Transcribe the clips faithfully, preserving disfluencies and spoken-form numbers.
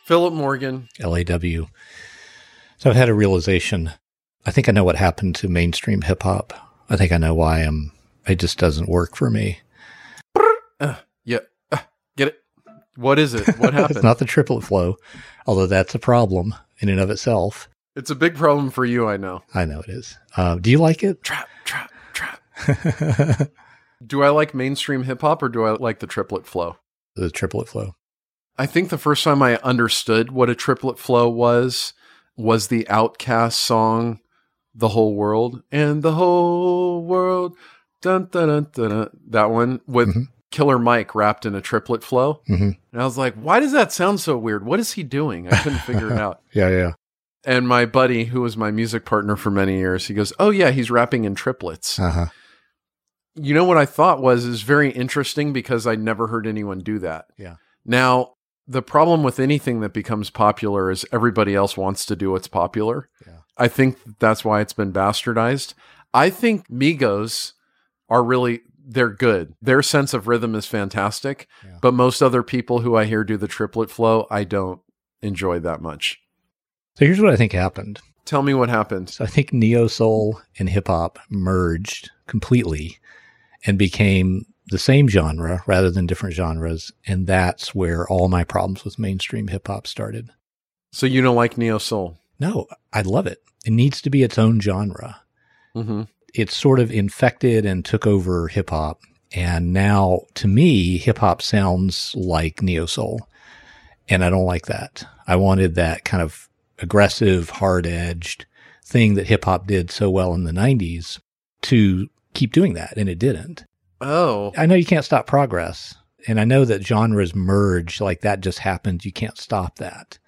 Philip Morgan. L A W. So I've had a realization. I think I know what happened to mainstream hip hop. I think I know why I'm, it just doesn't work for me. Uh, yeah. Uh, get it? What is it? What happened? It's not the triplet flow, although that's a problem in and of itself. It's a big problem for you, I know. I know it is. Uh, do you like it? Trap, trap, trap. Do I like mainstream hip hop or do I like the triplet flow? The triplet flow. I think the first time I understood what a triplet flow was, was the Outkast song, The Whole World. And the whole world, dun, dun, dun, dun, dun, that one with mm-hmm. Killer Mike wrapped in a triplet flow. Mm-hmm. And I was like, why does that sound so weird? What is he doing? I couldn't figure it out. Yeah, yeah. And my buddy, who was my music partner for many years, he goes, oh yeah, he's rapping in triplets. Uh-huh. You know what I thought was, is very interesting because I never heard anyone do that. Yeah. Now, the problem with anything that becomes popular is everybody else wants to do what's popular. Yeah. I think that's why it's been bastardized. I think Migos are really, they're good. Their sense of rhythm is fantastic, yeah. but most other people who I hear do the triplet flow, I don't enjoy that much. So here's what I think happened. Tell me what happened. So I think neo-soul and hip-hop merged completely and became the same genre rather than different genres. And that's where all my problems with mainstream hip-hop started. So you don't like neo-soul? No, I love it. It needs to be its own genre. Mm-hmm. It's sort of infected and took over hip-hop. And now, to me, hip-hop sounds like neo-soul. And I don't like that. I wanted that kind of aggressive, hard-edged thing that hip-hop did so well in the nineties to keep doing that, and it didn't. Oh. I know you can't stop progress, and I know that genres merge, like that just happens. You can't stop that.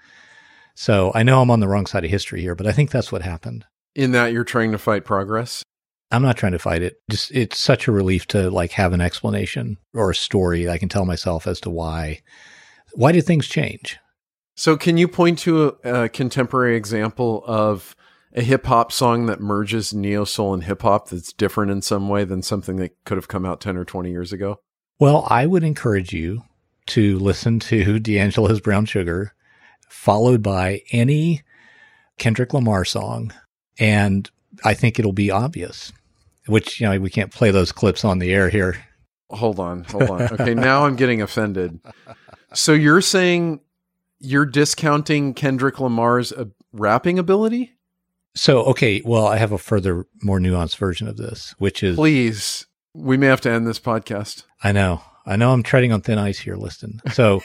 So I know I'm on the wrong side of history here, but I think that's what happened. In that you're trying to fight progress? I'm not trying to fight it. Just it's such a relief to like have an explanation or a story I can tell myself as to why. Why did things change? So can you point to a, a contemporary example of a hip hop song that merges neo soul and hip hop that's different in some way than something that could have come out ten or twenty years ago? Well, I would encourage you to listen to D'Angelo's Brown Sugar, followed by any Kendrick Lamar song. And I think it'll be obvious, which, you know, we can't play those clips on the air here. Hold on, hold on. Okay, now I'm getting offended. So you're saying you're discounting Kendrick Lamar's uh, rapping ability? So, okay, well, I have a further, more nuanced version of this, which is... Please, we may have to end this podcast. I know. I know I'm treading on thin ice here, listen. So,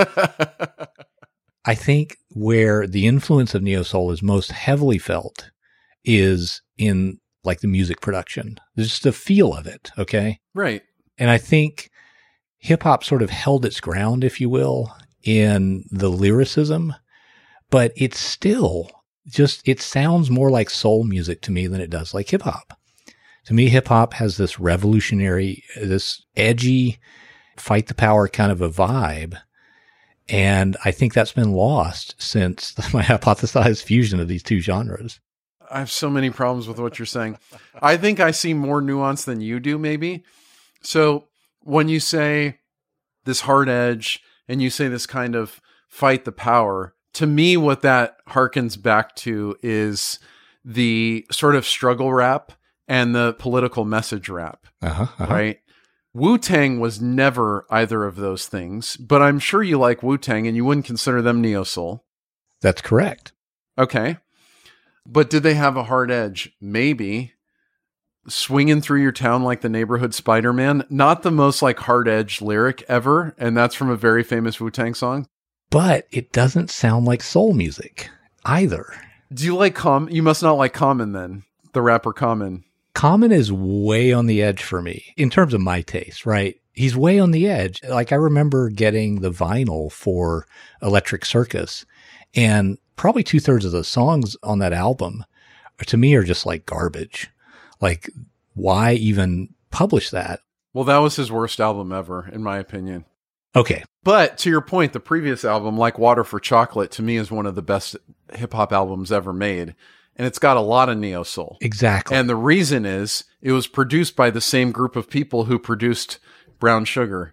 I think where the influence of neo-soul is most heavily felt is in, like, the music production. There's just the feel of it, okay? Right. And I think hip-hop sort of held its ground, if you will, in the lyricism, but it's still... just, it sounds more like soul music to me than it does like hip hop. To me, hip hop has this revolutionary, this edgy, fight the power kind of a vibe. And I think that's been lost since my hypothesized fusion of these two genres. I have so many problems with what you're saying. I think I see more nuance than you do, maybe. So when you say this hard edge and you say this kind of fight the power, to me, what that harkens back to is the sort of struggle rap and the political message rap, uh-huh, uh-huh. right? Wu-Tang was never either of those things, but I'm sure you like Wu-Tang and you wouldn't consider them neo-soul. That's correct. Okay. But did they have a hard edge? Maybe. Swinging through your town like the neighborhood Spider-Man, not the most like hard-edged lyric ever, and that's from a very famous Wu-Tang song. But it doesn't sound like soul music either. Do you like Common? You must not like Common then, the rapper Common. Common is way on the edge for me in terms of my taste, right? He's way on the edge. Like I remember getting the vinyl for Electric Circus, and probably two thirds of the songs on that album to me are just like garbage. Like why even publish that? Well, that was his worst album ever, in my opinion. Okay. But to your point, the previous album, Like Water for Chocolate, to me is one of the best hip hop albums ever made. And it's got a lot of neo soul. Exactly. And the reason is it was produced by the same group of people who produced Brown Sugar,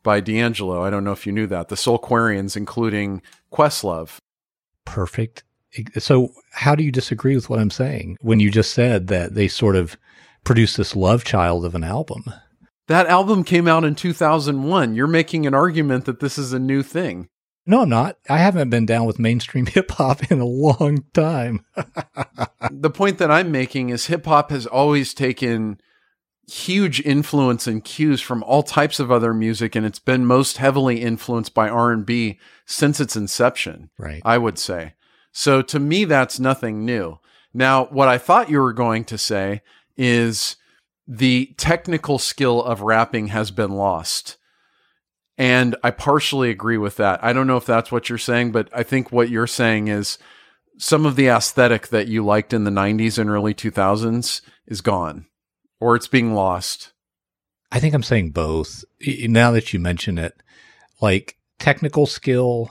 by D'Angelo. I don't know if you knew that. The Soulquarians, including Questlove. Perfect. So how do you disagree with what I'm saying when you just said that they sort of produced this love child of an album? That album came out in two thousand one. You're making an argument that this is a new thing. No, I'm not. I haven't been down with mainstream hip hop in a long time. The point that I'm making is hip hop has always taken huge influence and cues from all types of other music, and it's been most heavily influenced by R and B since its inception, right? I would say. So to me, that's nothing new. Now, what I thought you were going to say is the technical skill of rapping has been lost. And I partially agree with that. I don't know if that's what you're saying, but I think what you're saying is some of the aesthetic that you liked in the nineties and early two thousands is gone, or it's being lost. I think I'm saying both. Now that you mention it, like technical skill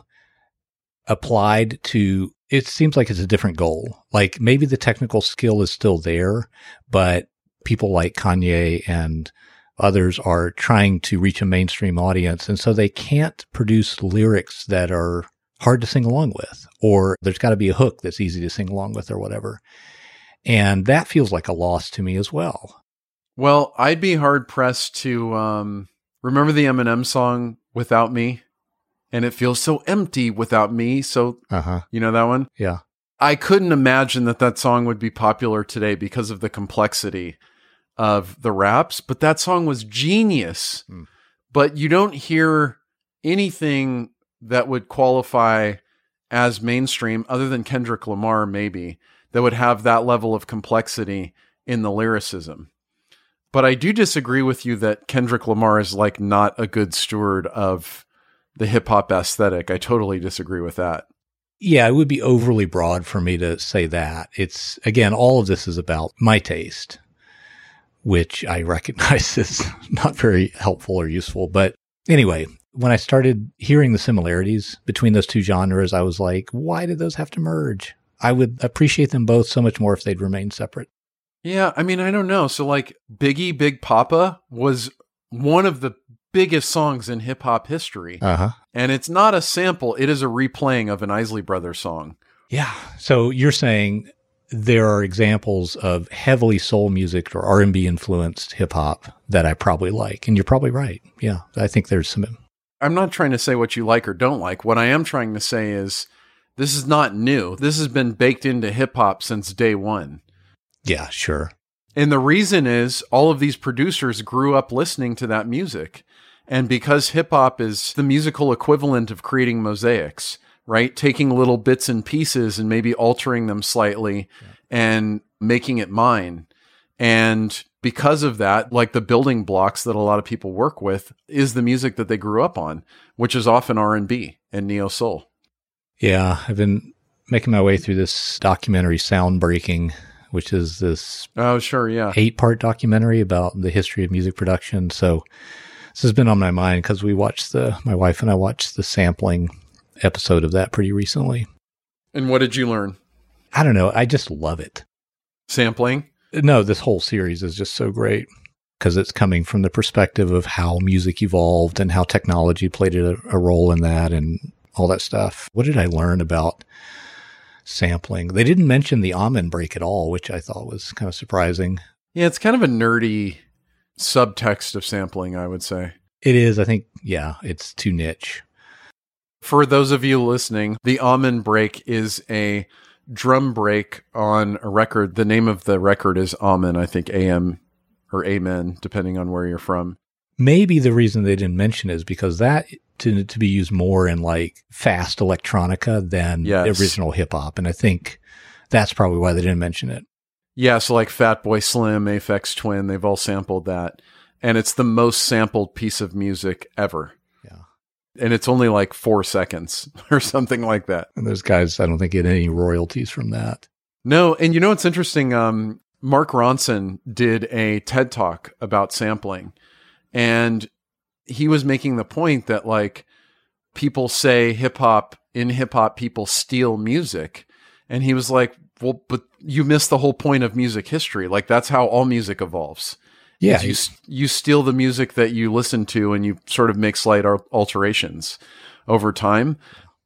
applied to, it seems like it's a different goal. Like maybe the technical skill is still there, but people like Kanye and others are trying to reach a mainstream audience. And so they can't produce lyrics that are hard to sing along with, or there's got to be a hook that's easy to sing along with or whatever. And that feels like a loss to me as well. Well, I'd be hard pressed to um, remember the Eminem song Without Me, and it feels so empty without me. So, uh-huh. You know that one? Yeah. I couldn't imagine that that song would be popular today because of the complexity of the raps, but that song was genius. Mm. But you don't hear anything that would qualify as mainstream other than Kendrick Lamar, maybe, that would have that level of complexity in the lyricism. But I do disagree with you that Kendrick Lamar is like not a good steward of the hip hop aesthetic. I totally disagree with that. Yeah, it would be overly broad for me to say that. It's, again, all of this is about my taste, which I recognize is not very helpful or useful. But anyway, when I started hearing the similarities between those two genres, I was like, why did those have to merge? I would appreciate them both so much more if they'd remained separate. Yeah, I mean, I don't know. So like Biggie, Big Papa was one of the biggest songs in hip hop history. Uh-huh. And it's not a sample. It is a replaying of an Isley Brothers song. Yeah. So you're saying there are examples of heavily soul music or R and B influenced hip hop that I probably like. And you're probably right. Yeah. I think there's some. I'm not trying to say what you like or don't like. What I am trying to say is this is not new. This has been baked into hip hop since day one. Yeah, sure. And the reason is all of these producers grew up listening to that music. And because hip hop is the musical equivalent of creating mosaics, right? Taking little bits and pieces and maybe altering them slightly yeah. and making it mine. And because of that, like the building blocks that a lot of people work with is the music that they grew up on, which is often R and B and neo soul. Yeah. I've been making my way through this documentary Sound Breaking, which is this oh, sure, yeah. eight part documentary about the history of music production. So this has been on my mind because we watched the, my wife and I watched the sampling episode of that pretty recently. And what did you learn? I don't know. I just love it. Sampling? No, this whole series is just so great because it's coming from the perspective of how music evolved and how technology played a, a role in that and all that stuff. What did I learn about sampling? They didn't mention the Amen break at all, which I thought was kind of surprising. Yeah, it's kind of a nerdy subtext of sampling, I would say. It is. I think, yeah, it's too niche. For those of you listening, the Amen break is a drum break on a record. The name of the record is Amen, I think A M or Amen, depending on where you're from. Maybe the reason they didn't mention it is because that tended to be used more in like fast electronica than yes. original hip hop. And I think that's probably why they didn't mention it. Yeah, so like Fatboy Slim, Aphex Twin, they've all sampled that. And it's the most sampled piece of music ever. Yeah. And it's only like four seconds or something like that. And those guys, I don't think, get any royalties from that. No, and you know what's interesting? Um, Mark Ronson did a TED Talk about sampling. And he was making the point that like people say hip hop, in hip hop, people steal music. And he was like, well, but you missed the whole point of music history. Like that's how all music evolves. Yeah. You, you steal the music that you listen to and you sort of make slight alterations over time.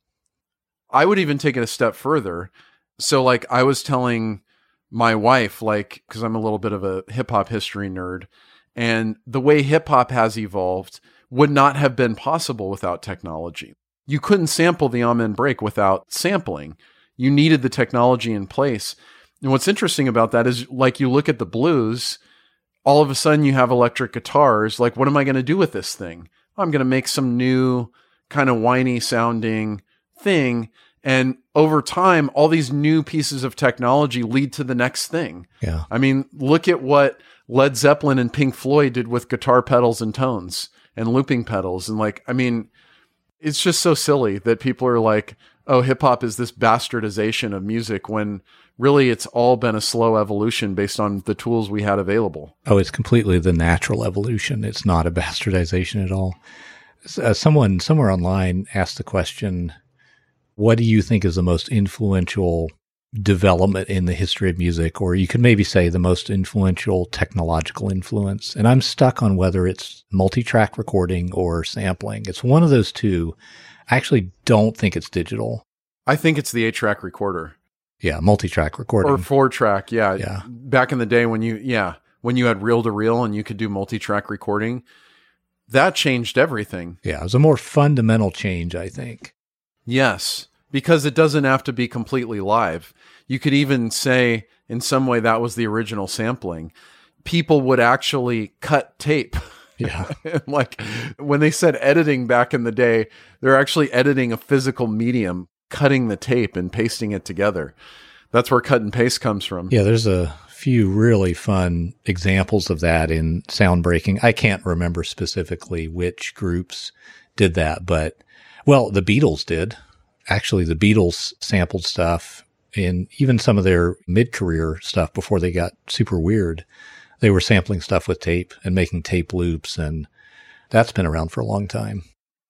I would even take it a step further. So like I was telling my wife, like, cause I'm a little bit of a hip hop history nerd, and the way hip hop has evolved would not have been possible without technology. You couldn't sample the Amen break without sampling. You needed the technology in place. And what's interesting about that is, like, you look at the blues, all of a sudden you have electric guitars. Like, what am I going to do with this thing? I'm going to make some new kind of whiny sounding thing. And over time, all these new pieces of technology lead to the next thing. Yeah. I mean, look at what Led Zeppelin and Pink Floyd did with guitar pedals and tones and looping pedals. And like, I mean, it's just so silly that people are like, oh, hip hop is this bastardization of music, when really it's all been a slow evolution based on the tools we had available. Oh, it's completely the natural evolution. It's not a bastardization at all. Uh, someone somewhere online asked the question, what do you think is the most influential development in the history of music? Or you could maybe say the most influential technological influence. And I'm stuck on whether it's multi-track recording or sampling. It's one of those two. I actually don't think it's digital. I think it's the eight-track recorder. Yeah, multi-track recording. Or four-track, yeah. Yeah. Back in the day when you, yeah, when you had reel-to-reel and you could do multi-track recording, that changed everything. Yeah, it was a more fundamental change, I think. Yes, because it doesn't have to be completely live. You could even say, in some way, that was the original sampling. People would actually cut tape. Yeah. Like when they said editing back in the day, they're actually editing a physical medium, cutting the tape and pasting it together. That's where cut and paste comes from. Yeah, there's a few really fun examples of that in sound breaking. I can't remember specifically which groups did that, but, well, the Beatles did. Actually, the Beatles sampled stuff in even some of their mid-career stuff before they got super weird. They were sampling stuff with tape and making tape loops, and that's been around for a long time.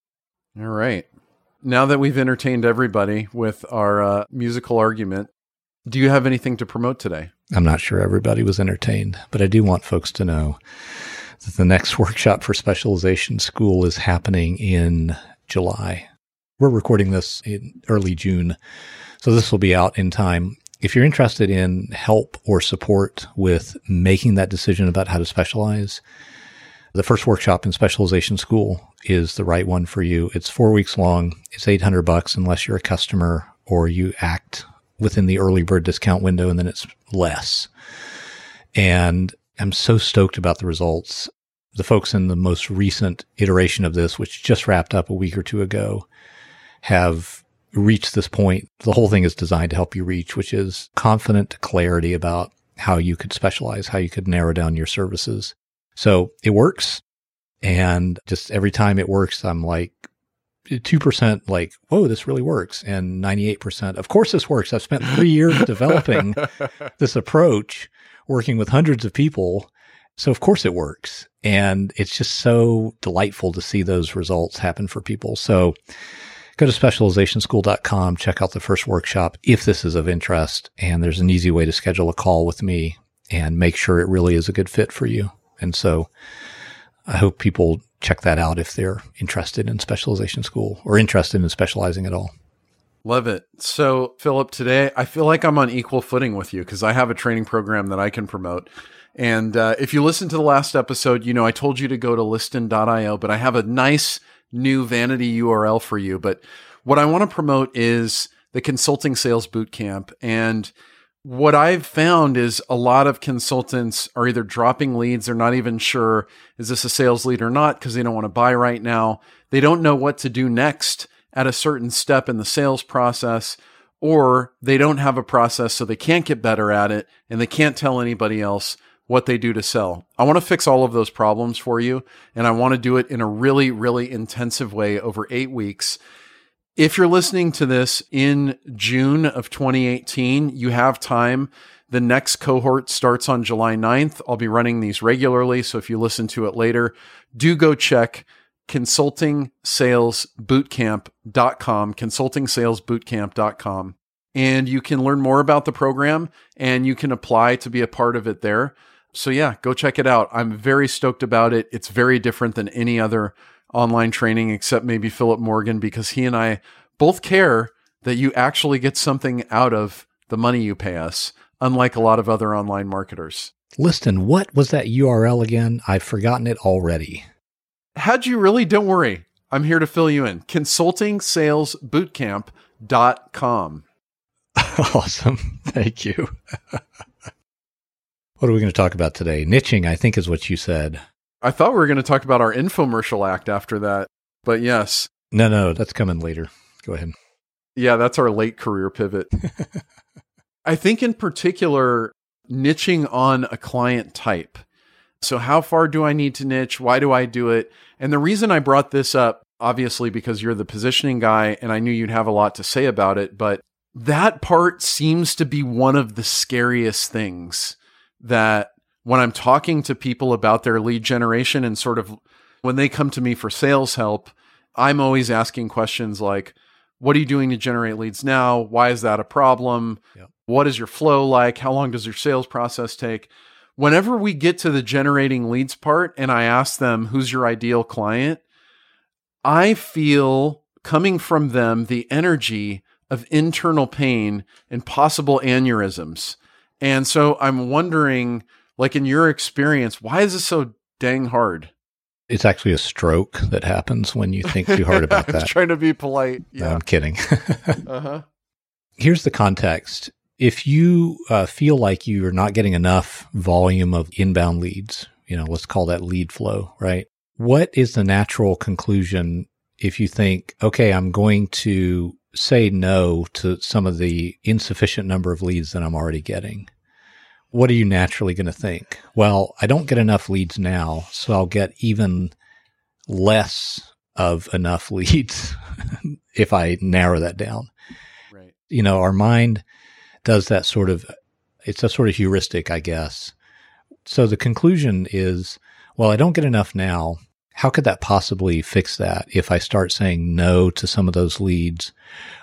All right. Now that we've entertained everybody with our uh, musical argument, do you have anything to promote today? I'm not sure everybody was entertained, but I do want folks to know that the next workshop for Specialization School is happening in July. We're recording this in early June, so this will be out in time. If you're interested in help or support with making that decision about how to specialize, the first workshop in Specialization School is the right one for you. It's four weeks long. It's eight hundred bucks unless you're a customer or you act within the early bird discount window, and then it's less. And I'm so stoked about the results. The folks in the most recent iteration of this, which just wrapped up a week or two ago, have reached this point. The whole thing is designed to help you reach, which is confident clarity about how you could specialize, how you could narrow down your services. So it works. And just every time it works, I'm like two percent like, whoa, this really works. And ninety-eight percent, of course this works. I've spent three years developing this approach, working with hundreds of people. So of course it works. And it's just so delightful to see those results happen for people. So go to specialization school dot com, check out the first workshop if this is of interest. And there's an easy way to schedule a call with me and make sure it really is a good fit for you. And so I hope people check that out if they're interested in Specialization School or interested in specializing at all. Love it. So, Philip, today I feel like I'm on equal footing with you because I have a training program that I can promote. And uh, if you listen to the last episode, you know, I told you to go to liston dot io, but I have a nice new vanity U R L for you. But what I want to promote is the Consulting Sales Bootcamp. And what I've found is a lot of consultants are either dropping leads. They're not even sure, is this a sales lead or not? Because they don't want to buy right now. They don't know what to do next at a certain step in the sales process, or they don't have a process, so they can't get better at it and they can't tell anybody else what they do to sell. I want to fix all of those problems for you, and I want to do it in a really, really intensive way over eight weeks. If you're listening to this in June of twenty eighteen, you have time. The next cohort starts on July ninth. I'll be running these regularly, so if you listen to it later, do go check consulting sales bootcamp dot com, consulting sales bootcamp dot com, and you can learn more about the program, and you can apply to be a part of it there. So yeah, go check it out. I'm very stoked about it. It's very different than any other online training except maybe Philip Morgan, because he and I both care that you actually get something out of the money you pay us, unlike a lot of other online marketers. Listen, what was that U R L again? I've forgotten it already. Had you really? Don't worry. I'm here to fill you in. consulting sales bootcamp dot com. Awesome. Thank you. What are we going to talk about today? Niching, I think, is what you said. I thought we were going to talk about our infomercial act after that, but yes. No, no, that's coming later. Go ahead. Yeah, that's our late career pivot. I think in particular, niching on a client type. So how far do I need to niche? Why do I do it? And the reason I brought this up, obviously, because you're the positioning guy and I knew you'd have a lot to say about it, but that part seems to be one of the scariest things that when I'm talking to people about their lead generation and sort of when they come to me for sales help, I'm always asking questions like, what are you doing to generate leads now? Why is that a problem? Yep. What is your flow like? How long does your sales process take? Whenever we get to the generating leads part and I ask them, who's your ideal client? I feel coming from them the energy of internal pain and possible aneurysms. And so I'm wondering, like in your experience, why is this so dang hard? It's actually a stroke that happens when you think too hard about I was that. trying to be polite. Yeah. No, I'm kidding. uh-huh. Here's the context. If you uh, feel like you're not getting enough volume of inbound leads, you know, let's call that lead flow, right? What is the natural conclusion if you think, okay, I'm going to say no to some of the insufficient number of leads that I'm already getting? What are you naturally going to think? Well, I don't get enough leads now, so I'll get even less of enough leads if I narrow that down. Right. You know, our mind does that sort of, it's a sort of heuristic, I guess. So the conclusion is, well, I don't get enough now. How could that possibly fix that if I start saying no to some of those leads?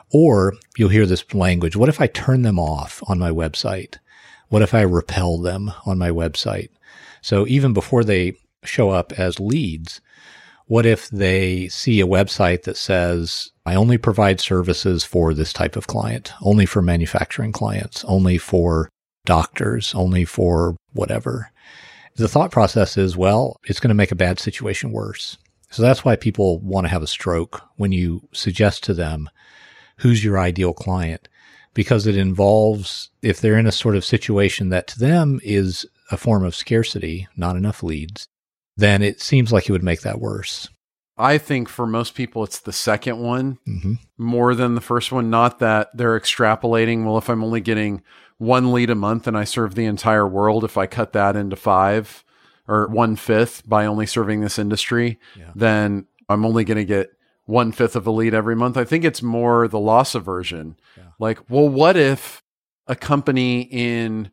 Or you'll hear this language, what if I turn them off on my website? What if I repel them on my website? So even before they show up as leads, what if they see a website that says, I only provide services for this type of client, only for manufacturing clients, only for doctors, only for whatever? The thought process is, well, it's going to make a bad situation worse. So that's why people want to have a stroke when you suggest to them, who's your ideal client? Because it involves, if they're in a sort of situation that to them is a form of scarcity, not enough leads, then it seems like it would make that worse. I think for most people, it's the second one Mm-hmm. more than the first one. Not that they're extrapolating, well, if I'm only getting one lead a month and I serve the entire world, if I cut that into five or one fifth by only serving this industry, Yeah. then I'm only going to get one fifth of a lead every month. I think it's more the loss aversion. Yeah. Like, well, what if a company in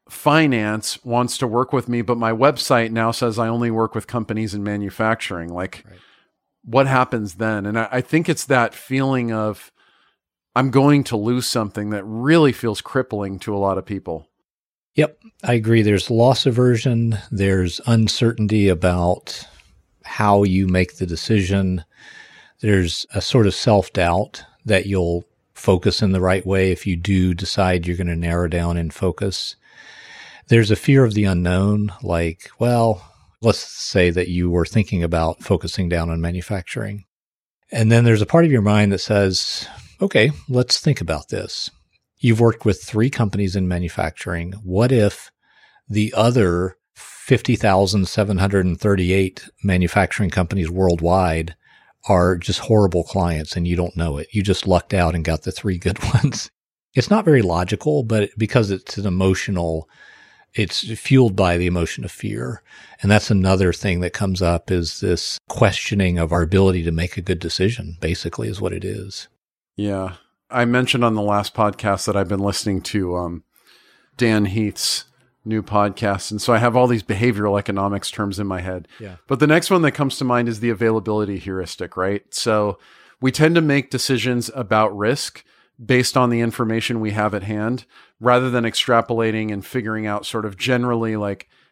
finance wants to work with me, but my website now says I only work with companies in manufacturing? Like, Right. what happens then? And I, I think it's that feeling of I'm going to lose something that really feels crippling to a lot of people. Yep, I agree. There's loss aversion. There's uncertainty about how you make the decision. There's a sort of self-doubt that you'll focus in the right way if you do decide you're going to narrow down and focus. There's a fear of the unknown, like, well, let's say that you were thinking about focusing down on manufacturing. And then there's a part of your mind that says, okay, let's think about this. You've worked with three companies in manufacturing. What if the other fifty thousand seven hundred thirty-eight manufacturing companies worldwide are just horrible clients and you don't know it? You just lucked out and got the three good ones. It's not very logical, but because it's an emotional, it's fueled by the emotion of fear. And that's another thing that comes up, is this questioning of our ability to make a good decision, basically, is what it is. Yeah. I mentioned on the last podcast that I've been listening to um, Dan Heath's new podcast. And so I have all these behavioral economics terms in my head. Yeah. But the next one that comes to mind is the availability heuristic, right? So we tend to make decisions about risk based on the information we have at hand, rather than extrapolating and figuring out sort of generally like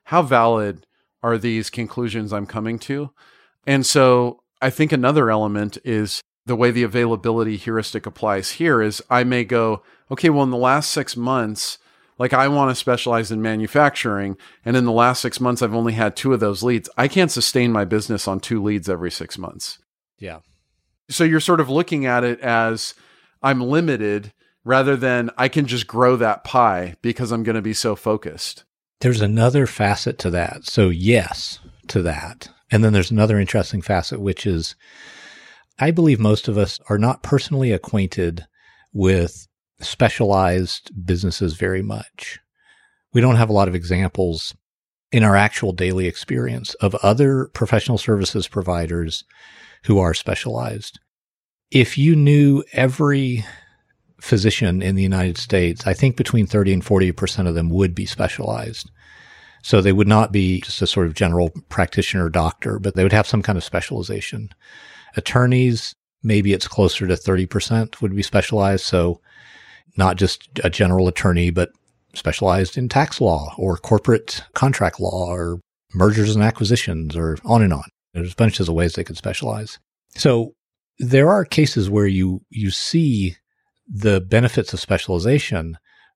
how valid are these conclusions I'm coming to? And so I think another element is the way the availability heuristic applies here is I may go, okay, well, in the last six months, like I want to specialize in manufacturing. And in the last six months, I've only had two of those leads. I can't sustain my business on two leads every six months. Yeah. So you're sort of looking at it as I'm limited rather than I can just grow that pie because I'm going to be so focused. There's another facet to that. So yes, to that. And then there's another interesting facet, which is I believe most of us are not personally acquainted with specialized businesses very much. We don't have a lot of examples in our actual daily experience of other professional services providers who are specialized. If you knew every physician in the United States, I think between thirty and forty percent of them would be specialized. So they would not be just a sort of general practitioner doctor, but they would have some kind of specialization. Attorneys, maybe it's closer to thirty percent would be specialized. So not just a general attorney, but specialized in tax law or corporate contract law or mergers and acquisitions or on and on. There's bunches of ways they could specialize. So there are cases where you, you see the benefits of specialization,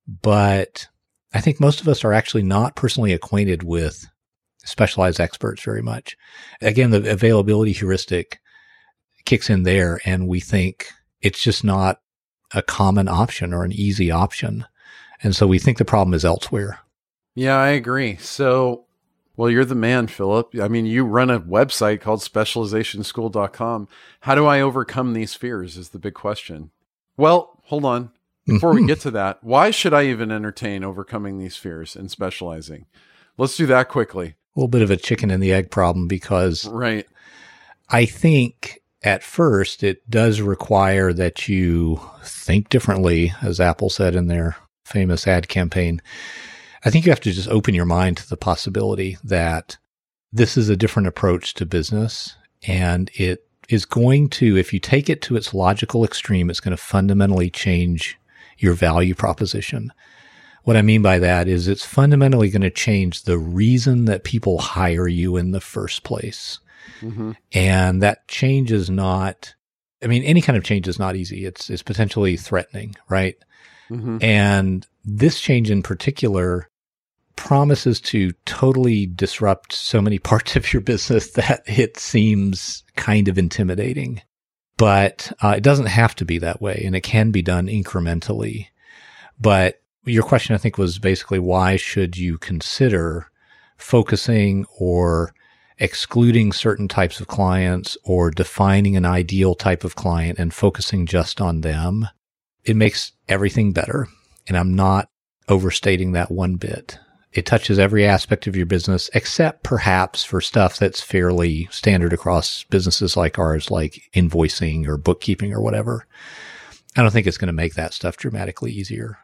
but I think most of us are actually not personally acquainted with specialized experts very much. Again, the availability heuristic kicks in there and we think it's just not a common option or an easy option. And so we think the problem is elsewhere. Yeah, I agree. So, well, you're the man, Philip. I mean, you run a website called specialization school dot com. How do I overcome these fears is the big question. Well, hold on. Before we get to that, why should I even entertain overcoming these fears and specializing? Let's do that quickly. A little bit of a chicken and the egg problem because right. I think at first, it does require that you think differently, as Apple said in their famous ad campaign. I think you have to just open your mind to the possibility that this is a different approach to business, and it is going to, if you take it to its logical extreme, it's going to fundamentally change your value proposition. What I mean by that is it's fundamentally going to change the reason that people hire you in the first place. Mm-hmm. And that change is not, I mean, any kind of change is not easy. It's, it's potentially threatening, right? Mm-hmm. And this change in particular promises to totally disrupt so many parts of your business that it seems kind of intimidating. But uh, it doesn't have to be that way, and it can be done incrementally. But your question, I think, was basically why should you consider focusing or excluding certain types of clients or defining an ideal type of client and focusing just on them? It makes everything better. And I'm not overstating that one bit. It touches every aspect of your business, except perhaps for stuff that's fairly standard across businesses like ours, like invoicing or bookkeeping or whatever. I don't think it's going to make that stuff dramatically easier,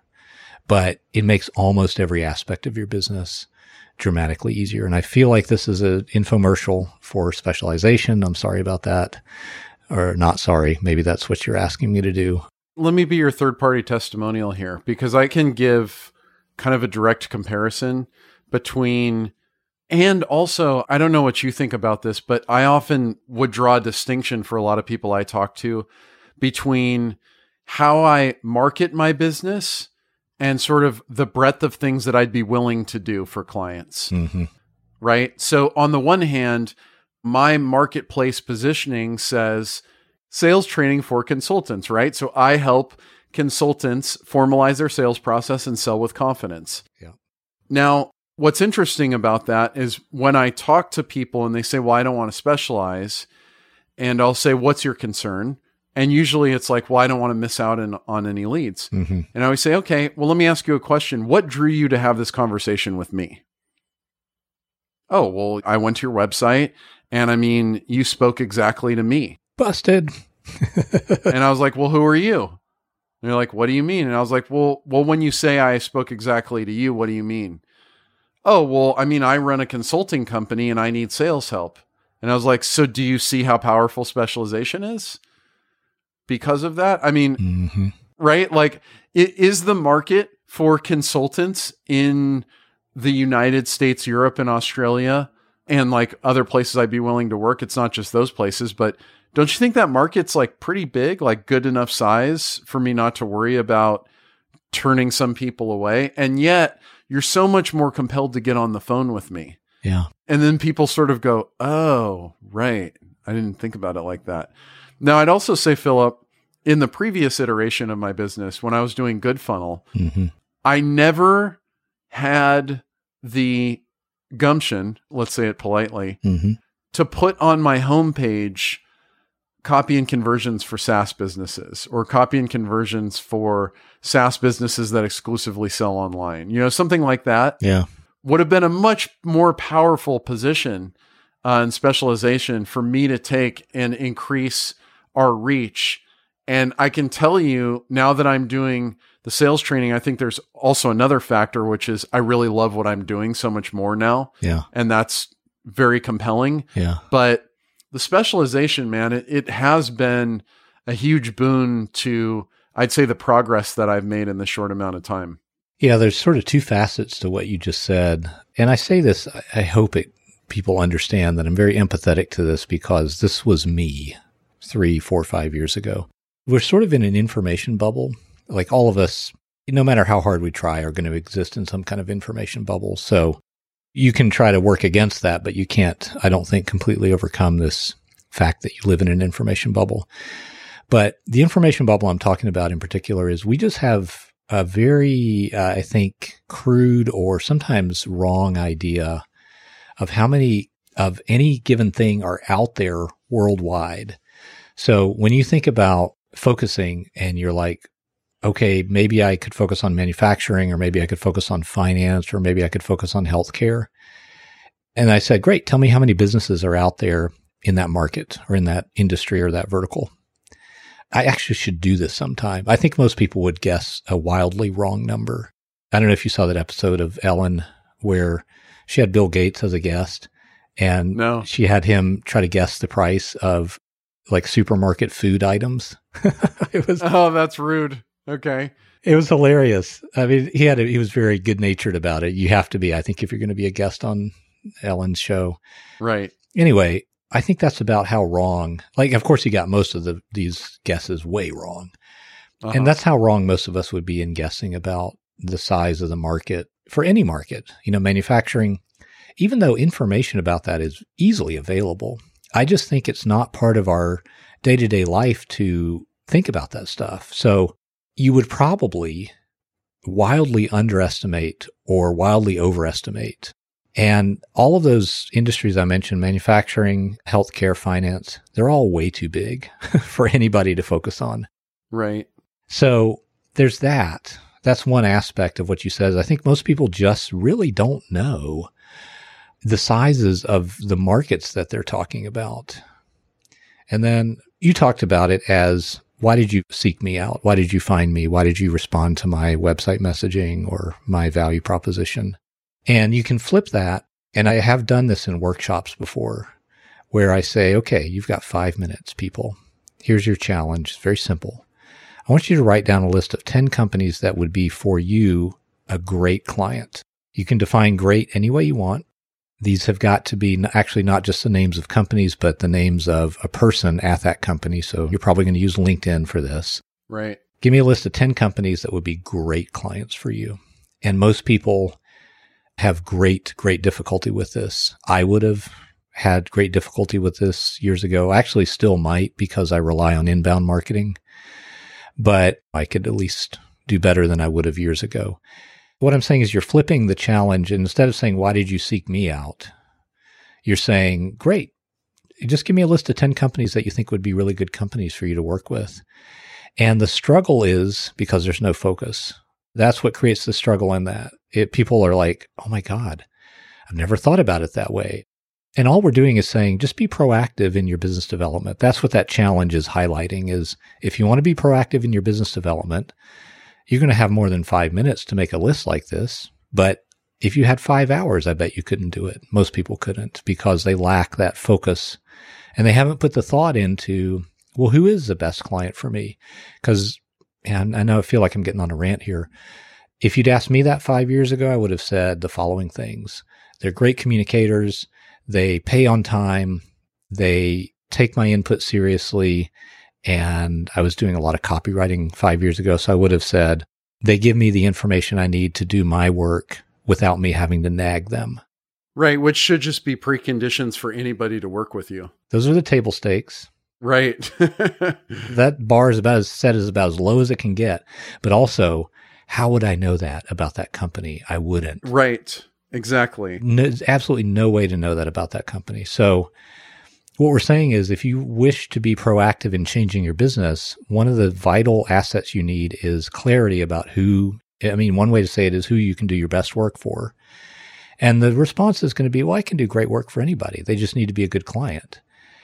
but it makes almost every aspect of your business dramatically easier. And I feel like this is an infomercial for specialization. I'm sorry about that. Or not sorry. Maybe that's what you're asking me to do. Let me be your third-party testimonial here, because I can give kind of a direct comparison between, and also, I don't know what you think about this, but I often would draw a distinction for a lot of people I talk to between how I market my business and sort of the breadth of things that I'd be willing to do for clients, mm-hmm. right? So on the one hand, my marketplace positioning says sales training for consultants, right? So I help consultants formalize their sales process and sell with confidence. Yeah. Now, what's interesting about that is when I talk to people and they say, well, I don't want to specialize, and I'll say, what's your concern? And usually it's like, well, I don't want to miss out in, on any leads. Mm-hmm. And I always say, okay, well, let me ask you a question. What drew you to have this conversation with me? Oh, well, I went to your website and I mean, you spoke exactly to me. Busted. And I was like, well, who are you? And they're like, what do you mean? And I was like, well, well, when you say I spoke exactly to you, what do you mean? Oh, well, I mean, I run a consulting company and I need sales help. And I was like, so do you see how powerful specialization is? Because of that? I mean, mm-hmm. right? Like, it is the market for consultants in the United States, Europe, and Australia, and like other places I'd be willing to work. It's not just those places, but don't you think that market's like pretty big, like good enough size for me not to worry about turning some people away? And yet you're so much more compelled to get on the phone with me. Yeah. And then people sort of go, oh, right. I didn't think about it like that. Now, I'd also say, Philip, in the previous iteration of my business, when I was doing GoodFunnel, mm-hmm. I never had the gumption, let's say it politely, mm-hmm. to put on my homepage copy and conversions for SaaS businesses or copy and conversions for SaaS businesses that exclusively sell online. You know, something like that. Yeah. Would have been a much more powerful position uh, and specialization for me to take and increase our reach. And I can tell you now that I'm doing the sales training, I think there's also another factor, which is I really love what I'm doing so much more now. Yeah. And that's very compelling. Yeah. But the specialization, man, it, it has been a huge boon to, I'd say, the progress that I've made in this short amount of time. Yeah, there's sort of two facets to what you just said. And I say this, I hope it, people understand that I'm very empathetic to this because this was me three, four, five years ago. We're sort of in an information bubble. Like all of us, no matter how hard we try, are going to exist in some kind of information bubble. So you can try to work against that, but you can't, I don't think, completely overcome this fact that you live in an information bubble. But the information bubble I'm talking about in particular is we just have a very, uh, I think, crude or sometimes wrong idea of how many of any given thing are out there worldwide. So when you think about focusing and you're like, okay, maybe I could focus on manufacturing, or maybe I could focus on finance, or maybe I could focus on healthcare. And I said, great, tell me how many businesses are out there in that market or in that industry or that vertical. I actually should do this sometime. I think most people would guess a wildly wrong number. I don't know if you saw that episode of Ellen where she had Bill Gates as a guest, and no. she had him try to guess the price of like supermarket food items. It was oh, that's rude. Okay. It was hilarious. I mean, he had a, he was very good natured about it. You have to be, I think, if you're going to be a guest on Ellen's show. Right. Anyway, I think that's about how wrong, like, of course he got most of the, these guesses way wrong. Uh-huh. And that's how wrong most of us would be in guessing about the size of the market for any market, you know, manufacturing, even though information about that is easily available. I just think it's not part of our day-to-day life to think about that stuff. So you would probably wildly underestimate or wildly overestimate. And all of those industries I mentioned, manufacturing, healthcare, finance, they're all way too big for anybody to focus on. Right. So there's that. That's one aspect of what you said. I think most people just really don't know the sizes of the markets that they're talking about. And then you talked about it as, why did you seek me out? Why did you find me? Why did you respond to my website messaging or my value proposition? And you can flip that. And I have done this in workshops before where I say, okay, you've got five minutes, people. Here's your challenge. It's very simple. I want you to write down a list of ten companies that would be for you a great client. You can define great any way you want. These have got to be actually not just the names of companies, but the names of a person at that company. So you're probably going to use LinkedIn for this. Right. Give me a list of ten companies that would be great clients for you. And most people have great, great difficulty with this. I would have had great difficulty with this years ago. I actually still might because I rely on inbound marketing, but I could at least do better than I would have years ago. What I'm saying is you're flipping the challenge, and instead of saying, why did you seek me out? You're saying, great, just give me a list of ten companies that you think would be really good companies for you to work with. And the struggle is because there's no focus. That's what creates the struggle in that. It, people are like, oh my God, I've never thought about it that way. And all we're doing is saying, just be proactive in your business development. That's what that challenge is highlighting is if you want to be proactive in your business development, you're going to have more than five minutes to make a list like this. But if you had five hours, I bet you couldn't do it. Most people couldn't because they lack that focus and they haven't put the thought into, well, who is the best client for me? Because, and I know I feel like I'm getting on a rant here. If you'd asked me that five years ago, I would have said the following things. They're great communicators. They pay on time. They take my input seriously. And I was doing a lot of copywriting five years ago. So I would have said, they give me the information I need to do my work without me having to nag them. Right, which should just be preconditions for anybody to work with you. Those are the table stakes. Right. That bar is about as set as about as low as it can get. But also, how would I know that about that company? I wouldn't. Right. Exactly. No, there's absolutely no way to know that about that company. So what we're saying is if you wish to be proactive in changing your business, one of the vital assets you need is clarity about who, I mean, one way to say it is who you can do your best work for. And the response is going to be, well, I can do great work for anybody. They just need to be a good client.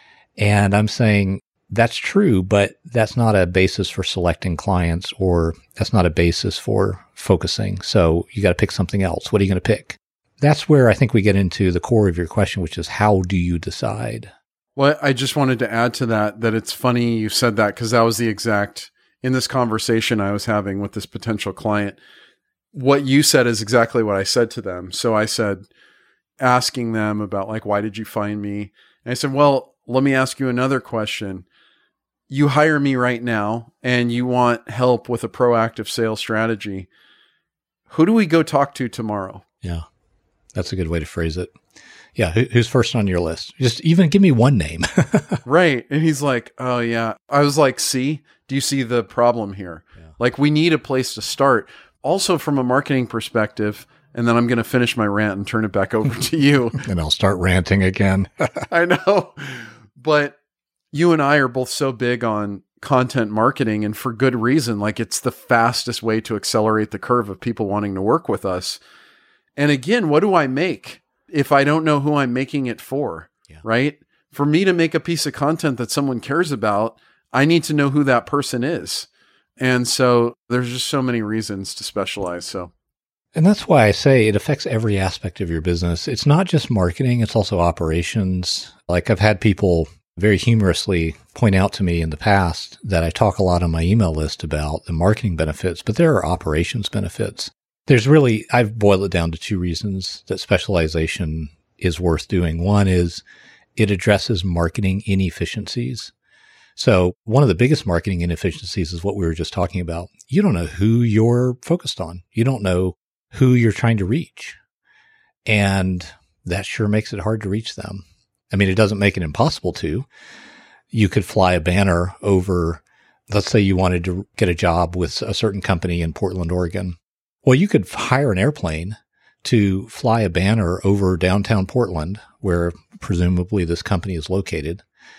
And I'm saying that's true, but that's not a basis for selecting clients, or that's not a basis for focusing. So you got to pick something else. What are you going to pick? That's where I think we get into the core of your question, which is how do you decide? Well, I just wanted to add to that, that it's funny you said that, because that was the exact, in this conversation I was having with this potential client, what you said is exactly what I said to them. So I said, asking them about like, why did you find me? And I said, well, let me ask you another question. You hire me right now and you want help with a proactive sales strategy. Who do we go talk to tomorrow? Yeah, that's a good way to phrase it. Yeah, who, who's first on your list? Just even give me one name. Right. And he's like, oh yeah. I was like, see, do you see the problem here? Yeah. Like we need a place to start. Also from a marketing perspective, and then I'm going to finish my rant and turn it back over to you. And I'll start ranting again. I know. But you and I are both so big on content marketing, and for good reason. Like it's the fastest way to accelerate the curve of people wanting to work with us. And again, what do I make if I don't know who I'm making it for? Yeah. Right? For me to make a piece of content that someone cares about, I need to know who that person is. And so there's just so many reasons to specialize. So, and that's why I say it affects every aspect of your business. It's not just marketing, it's also operations. Like I've had people very humorously point out to me in the past that I talk a lot on my email list about the marketing benefits, but there are operations benefits. There's really, I've boiled it down to two reasons that specialization is worth doing. One is it addresses marketing inefficiencies. So one of the biggest marketing inefficiencies is what we were just talking about. You don't know who you're focused on. You don't know who you're trying to reach. And that sure makes it hard to reach them. I mean, it doesn't make it impossible to. You could fly a banner over, let's say you wanted to get a job with a certain company in Portland, Oregon. Well, you could hire an airplane to fly a banner over downtown Portland, where presumably this company is located.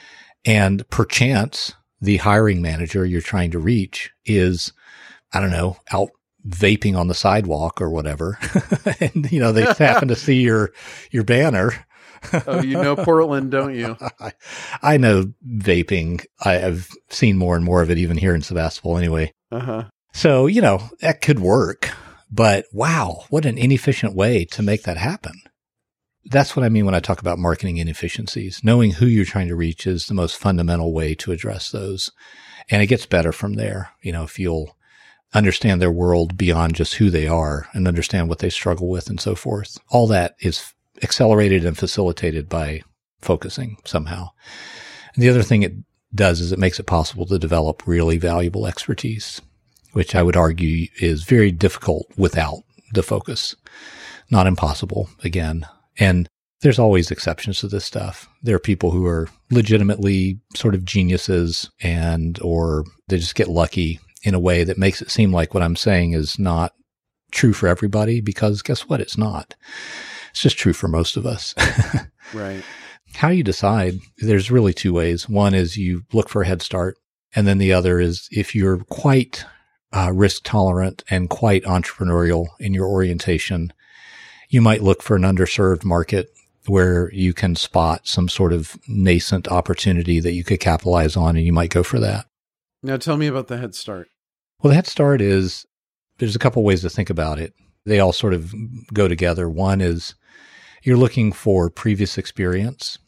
And perchance the hiring manager you're trying to reach is, I don't know, out vaping on the sidewalk or whatever. And, you know, they happen to see your, your banner. Oh, you know Portland, don't you? I, I know vaping. I have seen more and more of it even here in Sebastopol anyway. Uh-huh. So, you know, that could work. But wow, what an inefficient way to make that happen. That's what I mean when I talk about marketing inefficiencies. Knowing who you're trying to reach is the most fundamental way to address those. And it gets better from there. You know, if you'll understand their world beyond just who they are and understand what they struggle with and so forth. All that is accelerated and facilitated by focusing somehow. And the other thing it does is it makes it possible to develop really valuable expertise, which I would argue is very difficult without the focus. Not impossible, again. And there's always exceptions to this stuff. There are people who are legitimately sort of geniuses and, or they just get lucky in a way that makes it seem like what I'm saying is not true for everybody, because guess what? It's not. It's just true for most of us. Right. How you decide, there's really two ways. One is you look for a head start. And then the other is if you're quite uh, risk tolerant and quite entrepreneurial in your orientation, you might look for an underserved market where you can spot some sort of nascent opportunity that you could capitalize on, and you might go for that. Now tell me about the head start. Well, the head start is, there's a couple ways to think about it. They all sort of go together. One is you're looking for previous experience.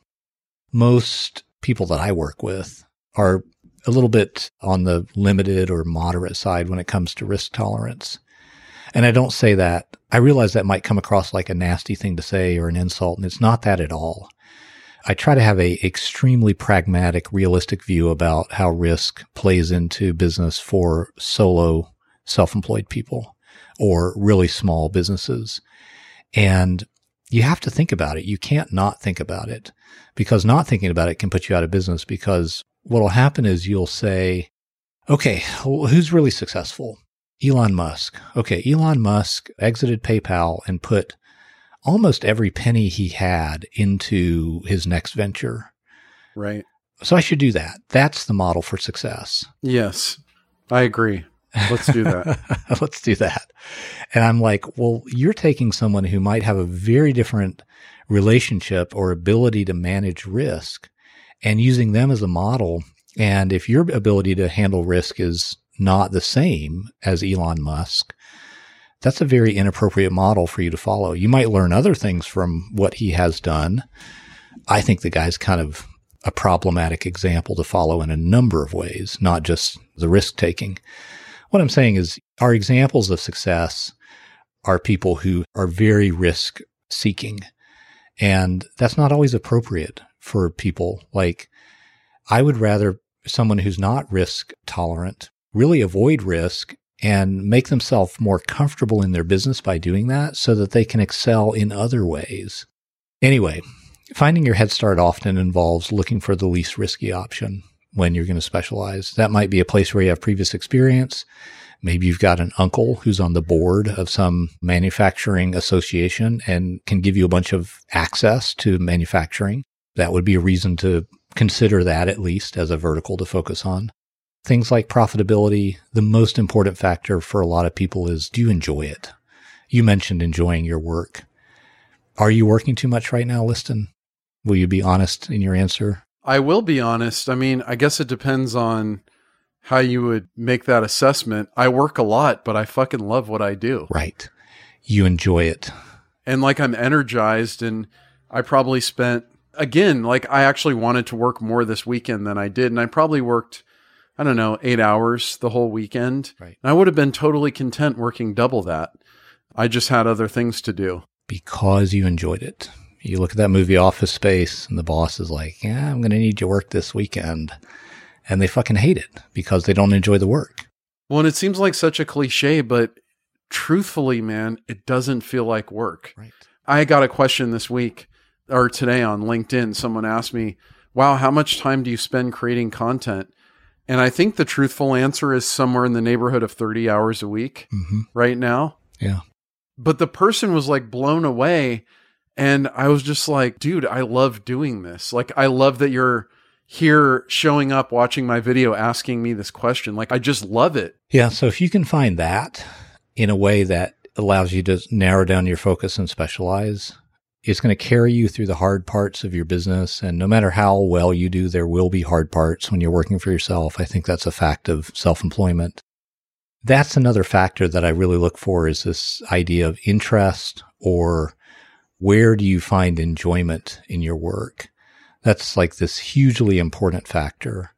Most people that I work with are a little bit on the limited or moderate side when it comes to risk tolerance. And I don't say that. I realize that might come across like a nasty thing to say or an insult, and it's not that at all. I try to have a extremely pragmatic, realistic view about how risk plays into business for solo self-employed people or really small businesses. And you have to think about it. You can't not think about it, because not thinking about it can put you out of business, because what will happen is you'll say, okay, well, who's really successful? Elon Musk. Okay, Elon Musk exited PayPal and put almost every penny he had into his next venture. Right. So I should do that. That's the model for success. Yes, I agree. Let's do that. Let's do that. And I'm like, well, you're taking someone who might have a very different relationship or ability to manage risk and using them as a model. And if your ability to handle risk is not the same as Elon Musk, that's a very inappropriate model for you to follow. You might learn other things from what he has done. I think the guy's kind of a problematic example to follow in a number of ways, not just the risk taking. What I'm saying is our examples of success are people who are very risk seeking. And that's not always appropriate for people. Like, I would rather someone who's not risk tolerant really avoid risk and make themselves more comfortable in their business by doing that so that they can excel in other ways. Anyway, finding your head start often involves looking for the least risky option when you're going to specialize. That might be a place where you have previous experience. Maybe you've got an uncle who's on the board of some manufacturing association and can give you a bunch of access to manufacturing. That would be a reason to consider that at least as a vertical to focus on. Things like profitability, the most important factor for a lot of people is, do you enjoy it? You mentioned enjoying your work. Are you working too much right now, Liston? Will you be honest in your answer? I will be honest. I mean, I guess it depends on how you would make that assessment. I work a lot, but I fucking love what I do. Right. You enjoy it. And like, I'm energized, and I probably spent, again, like, I actually wanted to work more this weekend than I did. And I probably worked, I don't know, eight hours the whole weekend. Right. And I would have been totally content working double that. I just had other things to do. Because you enjoyed it. You look at that movie Office Space and the boss is like, yeah, I'm going to need you to work this weekend. And they fucking hate it because they don't enjoy the work. Well, and it seems like such a cliche, but truthfully, man, it doesn't feel like work. Right. I got a question this week or today on LinkedIn. Someone asked me, wow, how much time do you spend creating content? And I think the truthful answer is somewhere in the neighborhood of thirty hours a week mm-hmm. right now. Yeah. But the person was like blown away. And I was just like, dude, I love doing this. Like, I love that you're here showing up, watching my video, asking me this question. Like, I just love it. Yeah. So if you can find that in a way that allows you to narrow down your focus and specialize, it's going to carry you through the hard parts of your business. And no matter how well you do, there will be hard parts when you're working for yourself. I think that's a fact of self-employment. That's another factor that I really look for, is this idea of interest, or where do you find enjoyment in your work? That's like this hugely important factor.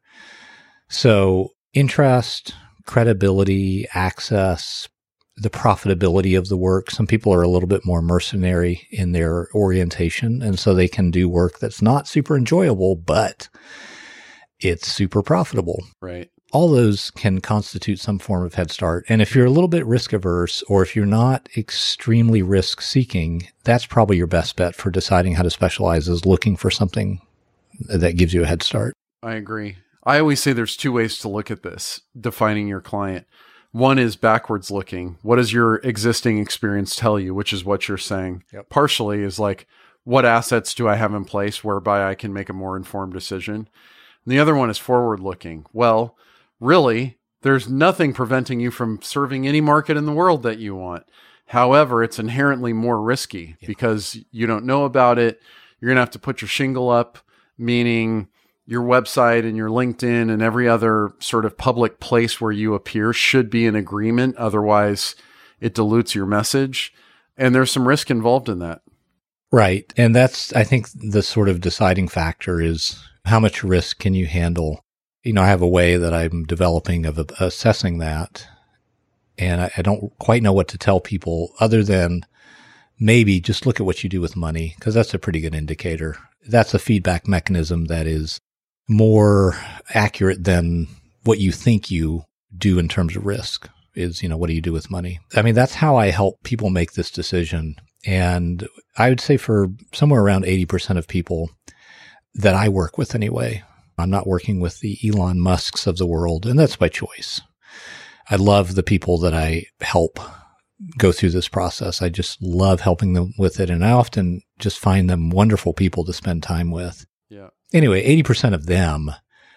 So interest, credibility, access, the profitability of the work. Some people are a little bit more mercenary in their orientation, and so they can do work that's not super enjoyable, but it's super profitable. Right. All those can constitute some form of head start. And if you're a little bit risk averse, or if you're not extremely risk seeking, that's probably your best bet for deciding how to specialize, is looking for something that gives you a head start. I agree. I always say there's two ways to look at this, defining your client. One is backwards looking. What does your existing experience tell you? Which is what you're saying. Yep. Partially is like, what assets do I have in place whereby I can make a more informed decision? And the other one is forward looking. Well, really, there's nothing preventing you from serving any market in the world that you want. However, it's inherently more risky yeah. because you don't know about it. You're going to have to put your shingle up, meaning your website and your LinkedIn and every other sort of public place where you appear should be in agreement. Otherwise, it dilutes your message. And there's some risk involved in that. Right. And that's, I think, the sort of deciding factor is, how much risk can you handle? You know, I have a way that I'm developing of assessing that. And I, I don't quite know what to tell people other than maybe just look at what you do with money, because that's a pretty good indicator. That's a feedback mechanism that is more accurate than what you think you do in terms of risk is, you know, what do you do with money? I mean, that's how I help people make this decision. And I would say for somewhere around eighty percent of people that I work with anyway, I'm not working with the Elon Musks of the world, and that's by choice. I love the people that I help go through this process. I just love helping them with it. And I often just find them wonderful people to spend time with. Yeah. Anyway, eighty percent of them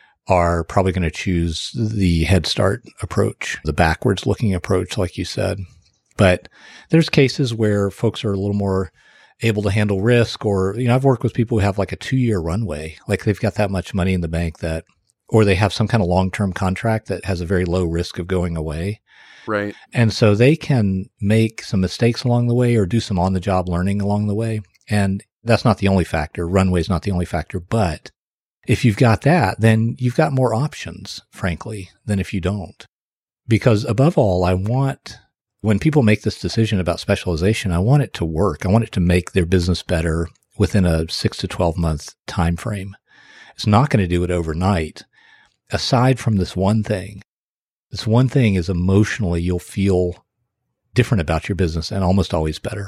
are probably going to choose the Head Start approach, the backwards looking approach, like you said. But there's cases where folks are a little more able to handle risk, or, you know, I've worked with people who have like a two year runway, like they've got that much money in the bank that, or they have some kind of long-term contract that has a very low risk of going away. Right. And so they can make some mistakes along the way or do some on the job learning along the way. And that's not the only factor. Runway is not the only factor, but if you've got that, then you've got more options, frankly, than if you don't. Because above all, I want, when people make this decision about specialization, I want it to work. I want it to make their business better within a six to twelve month time frame. It's not going to do it overnight. Aside from this one thing, this one thing is emotionally, you'll feel different about your business and almost always better.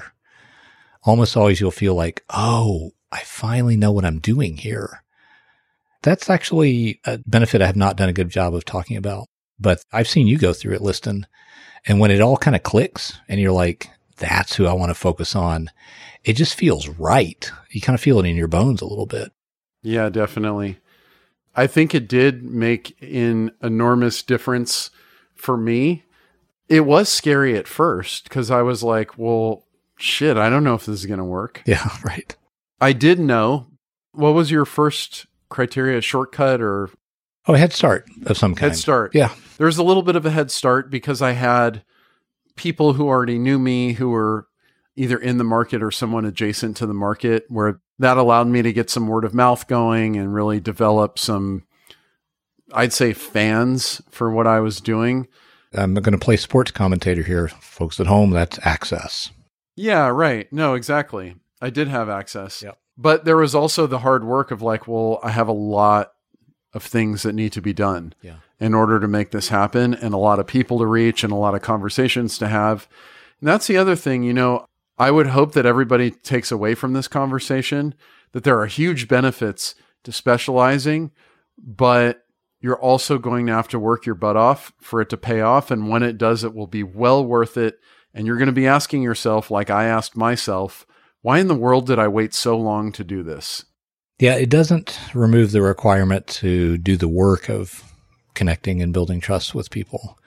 Almost always you'll feel like, oh, I finally know what I'm doing here. That's actually a benefit I have not done a good job of talking about, but I've seen you go through it, Liston. And when it all kind of clicks and you're like, that's who I want to focus on, it just feels right. You kind of feel it in your bones a little bit. Yeah, definitely. I think it did make an enormous difference for me. It was scary at first because I was like, well, shit, I don't know if this is going to work. Yeah, right. I did know. What was your first criteria? Shortcut or? Oh, a head start of some kind. Head start. Yeah. There was a little bit of a head start because I had people who already knew me who were either in the market or someone adjacent to the market, where that allowed me to get some word of mouth going and really develop some, I'd say, fans for what I was doing. I'm going to play sports commentator here. Folks at home, that's access. Yeah, right. No, exactly. I did have access. Yep. But there was also the hard work of like, well, I have a lot of things that need to be done yeah. in order to make this happen, and a lot of people to reach and a lot of conversations to have. And that's the other thing, you know, I would hope that everybody takes away from this conversation that there are huge benefits to specializing, but you're also going to have to work your butt off for it to pay off. And when it does, it will be well worth it. And you're going to be asking yourself, like I asked myself, why in the world did I wait so long to do this? Yeah, it doesn't remove the requirement to do the work of connecting and building trust with people.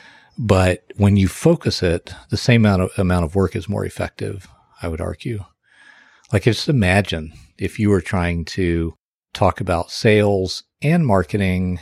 But when you focus it, the same amount of, amount of work is more effective, I would argue. Like, just imagine if you were trying to talk about sales and marketing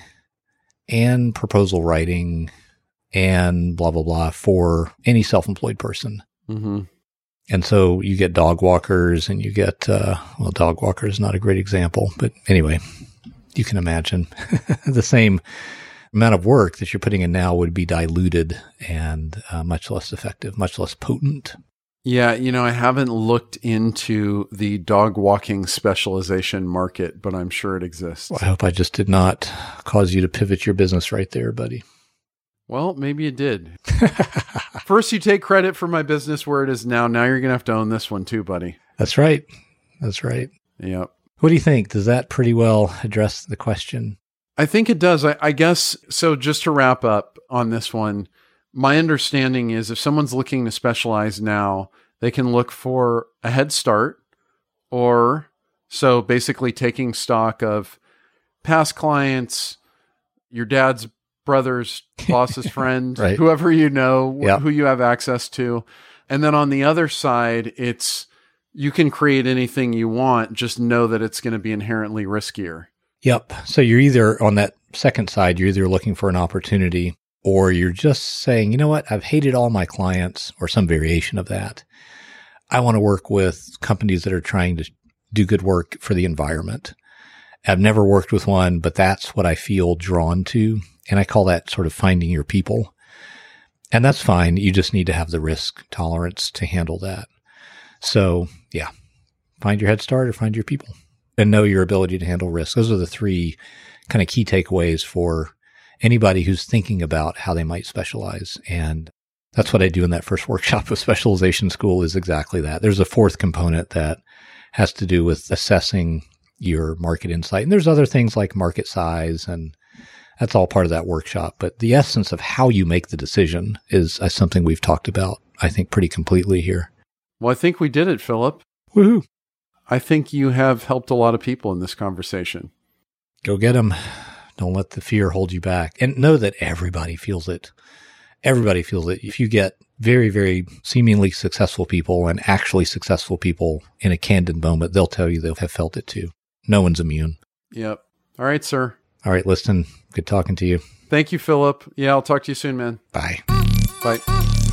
and proposal writing and blah, blah, blah for any self-employed person. Mm-hmm. And so you get dog walkers and you get, uh, well, dog walker is not a great example, but anyway, you can imagine the same amount of work that you're putting in now would be diluted and uh, much less effective, much less potent. Yeah, you know, I haven't looked into the dog walking specialization market, but I'm sure it exists. Well, I hope I just did not cause you to pivot your business right there, buddy. Well, maybe it did. First, you take credit for my business where it is now. Now you're going to have to own this one too, buddy. That's right. That's right. Yep. What do you think? Does that pretty well address the question? I think it does. I, I guess, so just to wrap up on this one, my understanding is if someone's looking to specialize now, they can look for a head start, or so basically taking stock of past clients, your dad's brother's boss's friend, right. whoever you know, wh- yep. who you have access to. And then on the other side, it's you can create anything you want, just know that it's going to be inherently riskier. Yep. So you're either on that second side, you're either looking for an opportunity, or you're just saying, you know what, I've hated all my clients, or some variation of that. I want to work with companies that are trying to do good work for the environment. I've never worked with one, but that's what I feel drawn to. And I call that sort of finding your people. And that's fine. You just need to have the risk tolerance to handle that. So, yeah, find your head start or find your people and know your ability to handle risk. Those are the three kind of key takeaways for anybody who's thinking about how they might specialize. And that's what I do in that first workshop of specialization school is exactly that. There's a fourth component that has to do with assessing your market insight. And there's other things like market size, and that's all part of that workshop. But the essence of how you make the decision is uh, something we've talked about, I think, pretty completely here. Well, I think we did it, Philip. Woohoo. I think you have helped a lot of people in this conversation. Go get them. Don't let the fear hold you back. And know that everybody feels it. Everybody feels it. If you get very, very seemingly successful people and actually successful people in a candid moment, they'll tell you they'll have felt it too. No one's immune. Yep. All right, sir. All right, listen, good talking to you. Thank you, Philip. Yeah, I'll talk to you soon, man. Bye. Bye.